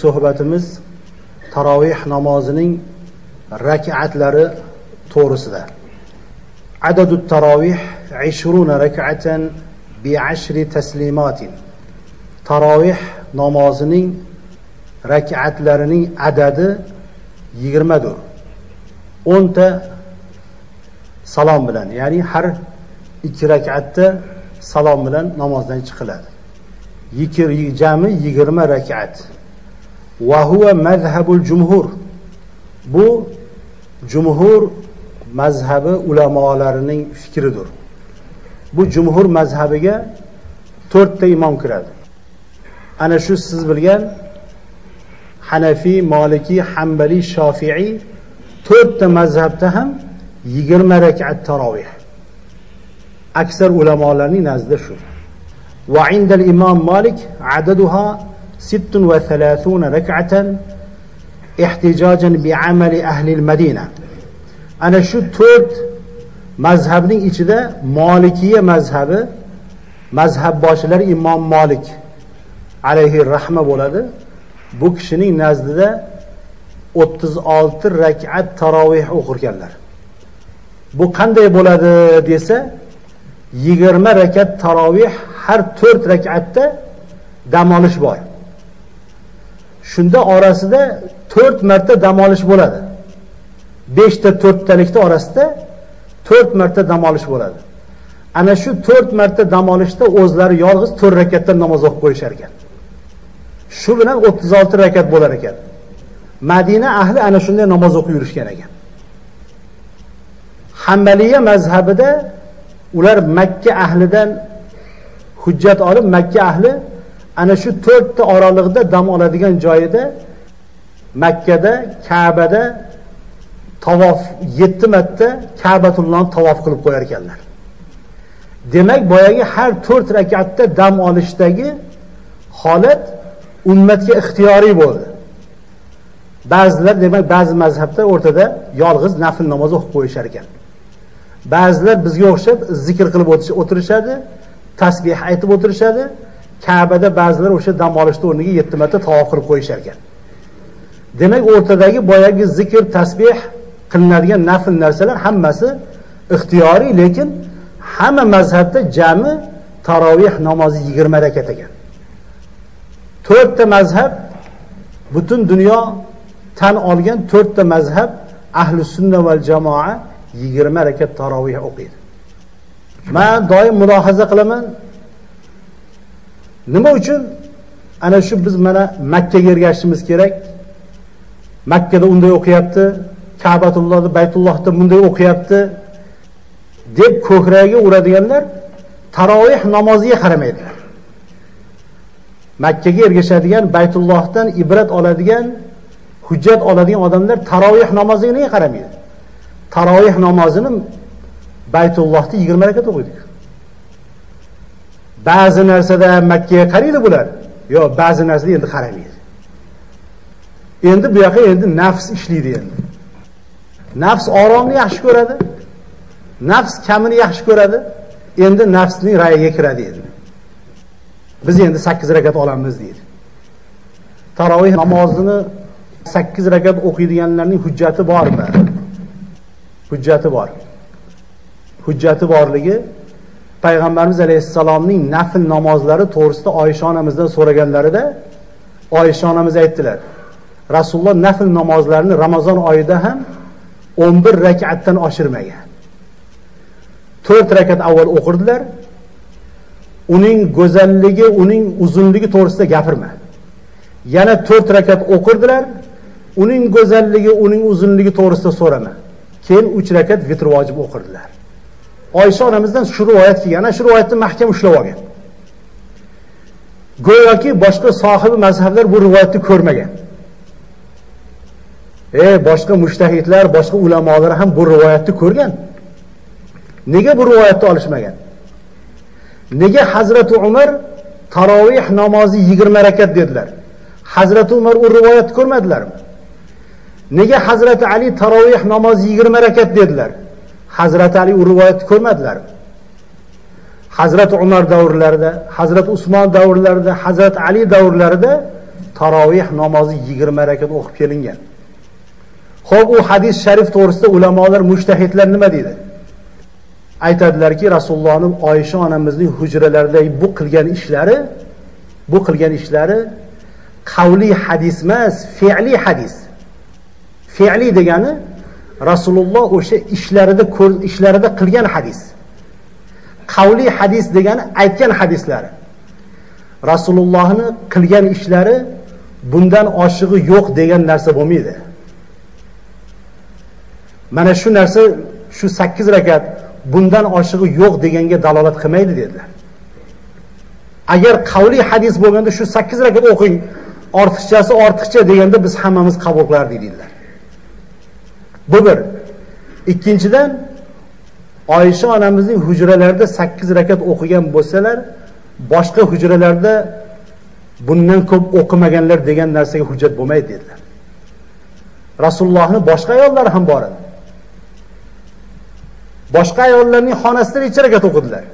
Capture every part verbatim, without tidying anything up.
suhbatimiz tarovih namozining rak'atlari to'g'risida. Adadut tarovih yishruun rak'atan bi ashri taslimatin. Tarovih namozining rak'atlarining adadi yigirma dur. o'n ta salom bilan, ya'ni har ikki rak'atda salom bilan namozdan chiqiladi. Jami yigirma rak'at. Va huwa mazhabul jumhur. Bu jumhur mazhabi ulamolarining fikridir. Bu jumhur mazhabiga to'rt ta imom kiradi. Ana shu siz bilgan Hanafi, Maliki, Hanbali, Shofi'i to'rt ta mazhabda ham yigirma rak'at tarovih. Aksar ulamolarning nazdida shu. Va indal imom Malik adaduha sittun va thalathuna rak'atan ihtijajan bi amali ahli al-Madina. Ana shu to'rt mazhabning ichida Malikiya mazhabi, mazhab boshilari imom Malik alayhi rahma bo'ladi. Bu kishining nazdida o'ttiz olti rak'at tarovih o'qirganlar. Bu qanday bo'ladi desa, yigirma rakat tarovih, har to'rt rak'atda dam olish bor. Shunda orasida to'rt marta dam olish bo'ladi. besh ta to'rttalikda orasida to'rt marta dam olish bo'ladi. Ana shu to'rt marta dam olishda o'zlari yolg'iz to'rt rakatdan namoz o'qib qo'yishar ekan. Shu bilan o'ttiz olti rakat bo'lar ekan. Madina ahli ana shunday namoz o'qib yurishgan ekan. Hanbaliya mazhabida ular Makka ahlidan hujjat olib, Makka ahli ana shu to'rt ta oralig'ida dam oladigan joyida Makkada, Ka'bada tavof yetti marta Ka'batullohni tavof qilib qo'yar ekanlar. Demak, boyagi har to'rt rakatda dam olishdagi holat ummatga ixtiyoriy bo'ldi. Ba'zilar, demak, ba'zi mazhablar o'rtada yolg'iz nafl namoz o'qib qo'yishar ekan. Ba'zilar bizga o'xshab zikr qilib o'tirishadi, tasbih aytib o'tirishadi. Ka'bada ba'zilar o'sha dam olishda o'rniga yetti marta tavof qilib qo'yishar ekan. Demak, o'rtadagi boyagi zikr, tasbih qilinadigan nafl narsalar hammasi ixtiyoriy, lekin hamma mazhabda jami tarovih namozi yigirma rakat ekan. to'rtta mazhab, butun dunyo tan olgan to'rtta mazhab ahli sunna val jamoa yigirma rakat tarovih o'qiydi. Men doim mulohaza qilaman. Nima uchun ana shu biz mana Makkaga ergashishimiz kerak? Makkada unday o'qiyapti, Ka'batullohda, Baytullohda bunday o'qiyapti deb ko'kragiga uradiganlar tarovih namoziga qaramaydilar. Makkaga ergashadigan, Baytullohdan ibrat oladigan, hujjat oladigan odamlar tarovih namoziga nega qaramaydi? Tarovih namozini Baytullohda yigirma rakat o'qiydi. Ba'zi narsada Makkaga qaraydi bular. Yo'q, ba'zi narsada endi qaramaydi. Endi bu yoqqa endi nafs ishlaydi endi. Nafs oromni yaxshi ko'radi. Nafs kamini yaxshi ko'radi. Endi nafsning rayiga kiradi endi. Biz endi sakkiz rakat olamiz deydi. Tarovih namozini sakkiz rakat o'qiydiganlarning hujjati bormi? Hujjati bor. Hujjati borligi Payg'ambarimiz alayhissalomning nafl namozlari to'g'risida Oysha onamizdan so'raganlarida Oysha onamiz aytdilar: Rasululloh nafl namozlarini Ramazon oyida ham o'n bir rakatdan oshirmagan. to'rt rakat avval o'qirdilar. Uning go'zalligi, uning uzunligi to'g'risida gapirma. Yana to'rt rakat o'qirdilar. Uning go'zalligi, uning uzunligi to'g'risida so'rama. Keyin uch rakat vitr vojib o'qirdilar. Oysha onamizdan shu rivoyat kelgan. Ana shu rivoyatni mahkam ushlab olgan. Go'yoki boshqa sohibi mazhablar bu rivoyatni ko'rmagan. E, boshqa mushtahidlar, boshqa ulamolar ham bu rivoyatni ko'rgan. Nega bu rivoyatni olishmagan? Nega Hazrati Umar tarovih namozi yigirma rakat dedilar? Hazrati Umar u rivoyatni ko'rmadilarmi? Nega Hazrati Ali tarovih namozi yigirma rakat dedilar? Hazrati Ali u rivoyatni ko'rmadilarmi? Hazrati Umar davrlarida, Hazrati Usmon davrlarida, Hazrati Ali davrlarida tarovih namozi yigirma rakat o'qib kelingan. Xo'p, u hadis sharif to'g'risida ulamolar, mujtahidlar nima deydi? Aytadilarki, Rasulullohning Oysha onamizning hujralarida bu qilgan ishlari, bu qilgan ishlari qavli hadis emas, fe'li hadis. Fe'li degani Rasululloh o'sha ishlarida ishlarida qilgan hadis. Qavli hadis degani aytgan hadislari. Rasulullohning qilgan ishlari bundan oshig'i yo'q degan narsa bo'lmaydi. Mana shu narsa, shu sakkiz rakat bundan oshig'i yo'q deganga dalolat qilmaydi dedilar. Agar qavli hadis bo'lganda shu sakkiz rakat o'qing, ortiqchasi ortiqcha deganda biz hammamiz qabul qilardik dedilar. Bu bir. Ikkinchidan, Oysha onamizning hujralarida sakkiz rakat o'qigan bo'lsalar, boshqa hujralarda bundan ko'p o'qimaganlar degan narsaga hujjat bo'lmaydi dedilar. Rasulullohning boshqa ayollari ham bor edi. Boshqa ayollarning xonasida necha rakat o'qidilar?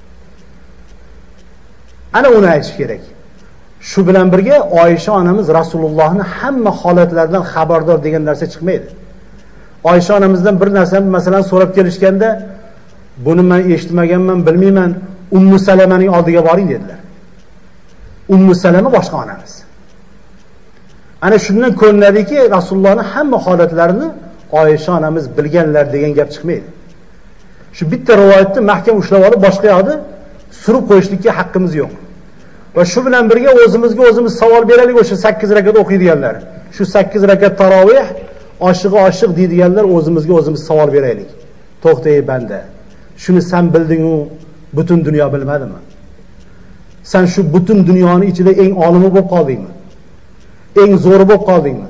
Ana uni aytish kerak. Shu bilan birga Oysha onamiz Rasulullohning hamma holatlaridan xabardor degan narsa chiqmaydi. Oysha onamizdan bir narsani masalan so'rab kelishganda, buni men eshitmaganman, bilmayman, Ummu Salamaning oldiga boring dedilar. Ummu Salama boshqa onamiz. Ana shundan ko'rinadiki, Rasulullohning hamma holatlarini Oysha onamiz bilganlar degan gap chiqmaydi. Shu bitta rivoyatni mahkam ushlab olib, boshqa yoqda surib qo'yishlikka haqqimiz yo'q. Va shu bilan birga o'zimizga o'zimiz savol beraylik, o'sha sakkiz rakat o'qiydiganlar. Shu sakkiz rakat tarovih oshig'i oshiq deydiganlar o'zimizga o'zimiz savol beraylik. To'xtay banda. Shuni sen bilding-u, butun dunyo bilmadimi? Sen shu butun dunyoning ichida eng olimi bo'lib qoldingmi? Eng zo'ri bo'lib qoldingmi?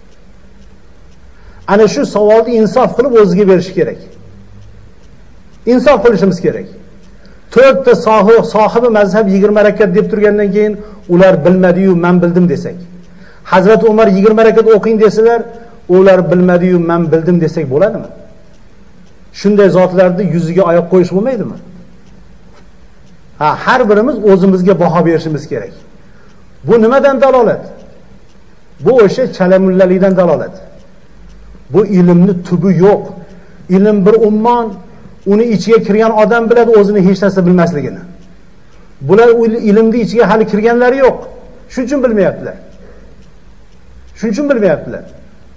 Ana shu savolni insof qilib o'ziga berish kerak. Insof qilishimiz kerak. to'rtta sohibi mazhab yigirma rakat deb turgandan keyin ular bilmadi-yu, men bildim desak. Hazrat Umar yigirma rakat o'qing desalar, ular bilmadi-yu, men bildim desak bo'ladimi? Shunday zotlarni yuziga oyoq qo'yish bo'lmaydimi? Ha, har birimiz o'zimizga baho berishimiz kerak. Bu nimadan dalolat? Bu o'sha chalamullalikdan dalolat. Bu ilmni tubi yo'q. Ilm bir ummon, uni ichiga kirgan odam biladi o'zini hech narsa bilmasligini. Bular ilmni ichiga hali kirganlari yo'q. Shuning uchun bilmayaptilar. Shuning uchun bilmayaptilar.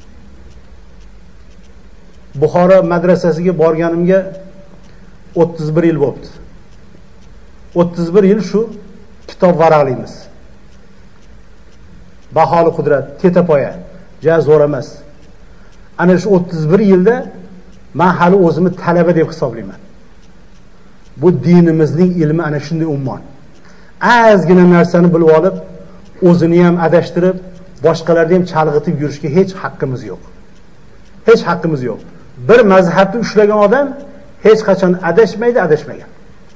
Buxoro madrasasiga borganimga o'ttiz bir yil bo'ldi. o'ttiz bir yil shu kitob varaqlaymiz. Baholi qudrat, tetapoya, ja zo'r emas. Ana shu o'ttiz bir yilda men hali o'zimni talaba deb hisoblayman. Bu dinimizning ilmi ana shunday ummon. Ozgina narsani bilib olib, o'zini ham adashtirib, boshqalarni ham chalg'itib yurishga hech haqqimiz yo'q. Hech haqqimiz yo'q. Bir mazhabni ushlagan odam hech qachon adashmaydi, adashmagan.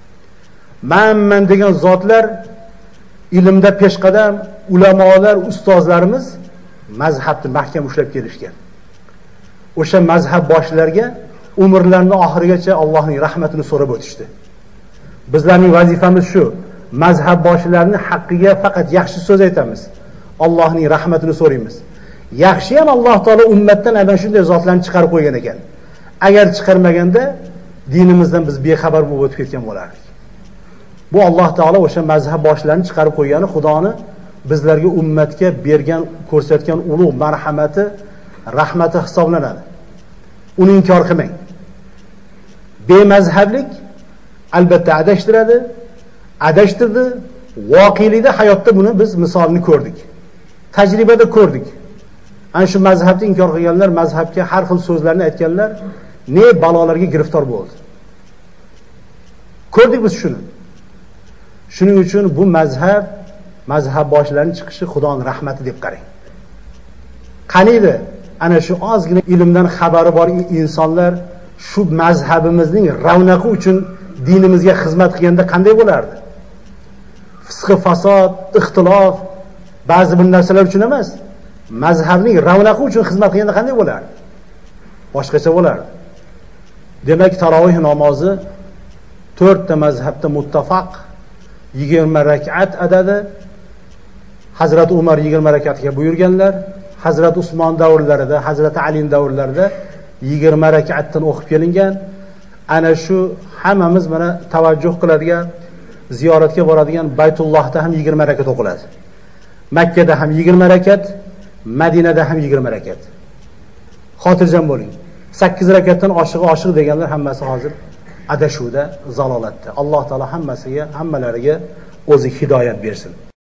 Men degan zotlar ilmda peshqadam, ulamolar, ustozlarimiz mazhabni mahkam ushlab kelishgan. O'sha mazhab boshlariga umrlarining oxirigacha Allohning rahmatini so'rab o'tishdi. Bizlarning vazifamiz shu. Mazhab boshlarining haqqiga faqat yaxshi so'z aytamiz. Allohning rahmatini so'raymiz. Yaxshi ham Alloh taolo ummatdan ana shunday zotlarni chiqarib qo'ygan ekan. Agar chiqarmaganda dinimizdan biz bexabar bo'lib o'tib ketgan bo'lardik. Bu Alloh taolo o'sha mazhab boshlarini chiqarib qo'ygani Xudoni bizlarga ummatga bergan, ko'rsatgan ulug' marhamati, rahmati hisoblanadi. Uni inkor qilmang. Bemazhablik albatta adashtiradi, adashtirdi. Voqelikda hayotda buni biz misolini ko'rdik. Tajribada ko'rdik. Ana shu mazhabni inkor qilganlar, mazhabga har xil so'zlarni aytganlar ne balolarga giriftor bo'ldi. Ko'rdik biz shuni. Shuning uchun bu mazhab, mazhab boshlarining chiqishi Xudoning rahmati deb qarang. Qaniydi ana shu ozgina ilmdan xabari bor insonlar shu mazhabimizning ravnaqi uchun dinimizga xizmat qilganda qanday bo'lardi? Fisq, fasod, ixtilof, ba'zi bir narsalar uchun emas, mazhabning ravnaqi uchun xizmat qilganda qanday bo'lardi? Boshqacha bo'lardi. Demak, tarovih namozi to'rtta mazhabda muttafaq yigirma rakat adadi. Hazrat Umar yigirma rakatga buyurganlar, Hazrat Usmon davrlarida, Hazrat Ali davrlarida yigirma rakatdan o'qib kelingan. Ana shu hammamiz mana tavajjuh qiladigan, ziyoratga boradigan Baytullohda ham yigirma rakat o'qiladi. Makkada ham yigirma rakat, Madinada ham yigirma rakat. Xotirjam bo'ling. sakkiz rakatdan oshiq oshiq deganlar hammasi hozir adashuvda, zalolatda. Alloh taolo hammasiga, hammalariga o'zi hidoyat bersin.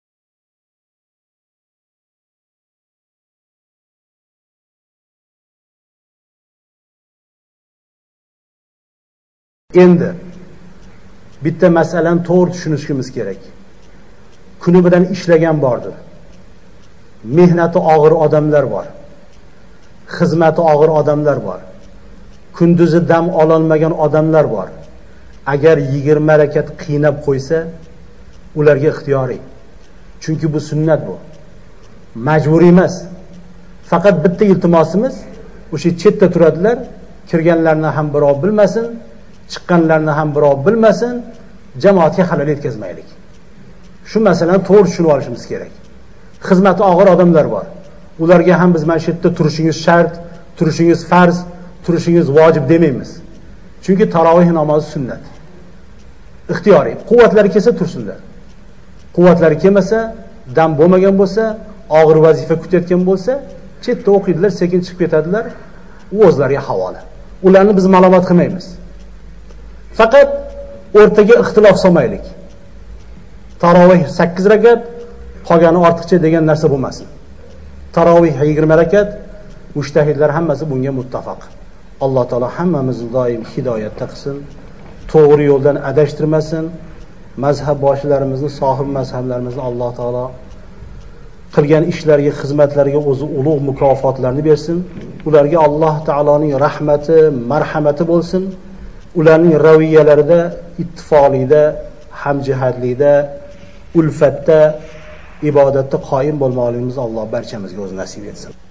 Endi bitta masalani to'g'ri tushunishimiz kerak. Kuni bilan ishlagan bordir. Mehnati og'ir odamlar bor. Xizmati og'ir odamlar bor. Kunduzi dam ololmagan odamlar bor. Agar yigirma rakat qiynab qo'ysa, ularga ixtiyoriy. Chunki bu sunnat bu. Majburiy emas. Faqat bitta iltimosimiz, o'sha chetda turadilar, kirganlarni ham birov bilmasin, chiqqanlarni ham birov bilmasin, jamoatga xalal yetkazmaylik. Shu masalani to'g'ri tushunib olishimiz kerak. Xizmati og'ir odamlar bor. Ularga ham biz mana shu yerda turishingiz shart, turishingiz farz, turishingiz vojib demaymiz. Chunki tarovih namozi sunnat. Ixtiyoriy. Quvvatlari kelsa tursinlar. Quvvatlari kelmasa, dam bo'lmagan bo'lsa, og'ir vazifa kutayotgan bo'lsa, chetda o'qiydilar, sekin chiqib ketadilar. U o'zlariga havola. Ularni biz ma'lumot qilmaymiz. Faqat o'rtaga ixtilof solmaylik. Tarovih sakkiz rakat, qolgani ortiqcha degan narsa bo'lmasin. Tarovih yigirma rakat, mushtahidlar hammasi bunga muttafaq. Alloh taolo hammamizni doim hidoyatda qilsin, to'g'ri yo'ldan adashtirmasin. Mazhab boshlarimizni, sohib mazhablarimizni Alloh taolo qilgan ishlariga, xizmatlariga o'zi ulug' mukofotlarni bersin. Ularga Alloh taoloning rahmati, marhamati bo'lsin. Ularning raviyalarida, ittifoqlikda, hamjihatlikda, ulfatda, ibodatda qoyim bo'lmoqligimizni Alloh barchamizga o'zi nasib etsin.